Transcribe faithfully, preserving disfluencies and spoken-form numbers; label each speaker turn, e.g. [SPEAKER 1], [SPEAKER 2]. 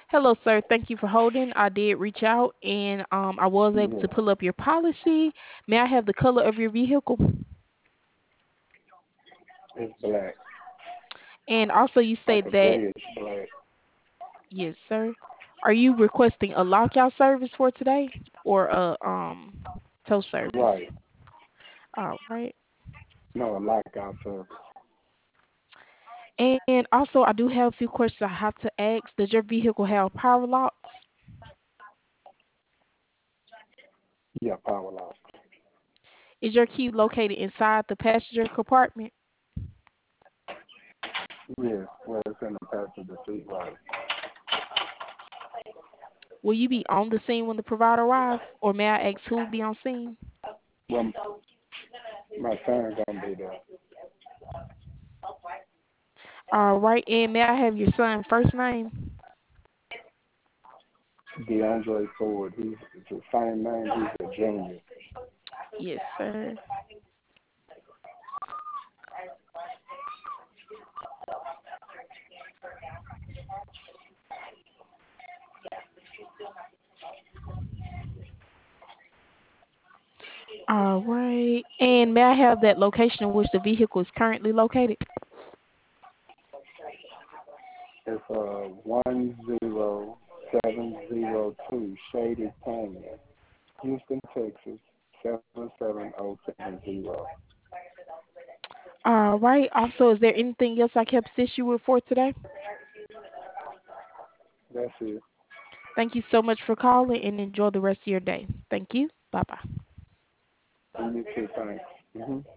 [SPEAKER 1] Hello, sir. Thank you for holding. I did reach out and um, I was able to
[SPEAKER 2] Yeah,
[SPEAKER 1] pull up your policy. May I have the color of your vehicle?
[SPEAKER 2] it's black,
[SPEAKER 1] And also, you
[SPEAKER 2] like
[SPEAKER 1] said
[SPEAKER 2] a
[SPEAKER 1] that,
[SPEAKER 2] grayish black.
[SPEAKER 1] yes, sir. Are you requesting a lockout service for today or a um tow service?
[SPEAKER 2] Right.
[SPEAKER 1] All right.
[SPEAKER 2] No, a lockout service.
[SPEAKER 1] And also, I do have a few questions I have to ask. Does your vehicle have power locks?
[SPEAKER 2] Yeah, power lock.
[SPEAKER 1] Is your key located inside the passenger compartment?
[SPEAKER 2] Yeah, well, it's in the passenger seat, right.
[SPEAKER 1] Will you be on the scene when the provider arrives, or may I ask who will be on scene?
[SPEAKER 2] Well, my son gonna be there.
[SPEAKER 1] All right, and may I have your son's first name?
[SPEAKER 2] DeAndre Ford. He's it's the same name. He's a junior.
[SPEAKER 1] Yes, sir. All right, and may I have that location in which the vehicle is currently located?
[SPEAKER 2] It's uh one zero seven zero two Shady Canyon, Houston, Texas seven seven zero seven zero.
[SPEAKER 1] All right. Also, is there anything else I can assist you with for today?
[SPEAKER 2] That's it.
[SPEAKER 1] Thank you so much for calling and enjoy the rest of your day. Thank you. Bye bye.
[SPEAKER 2] You too. Thanks. hmm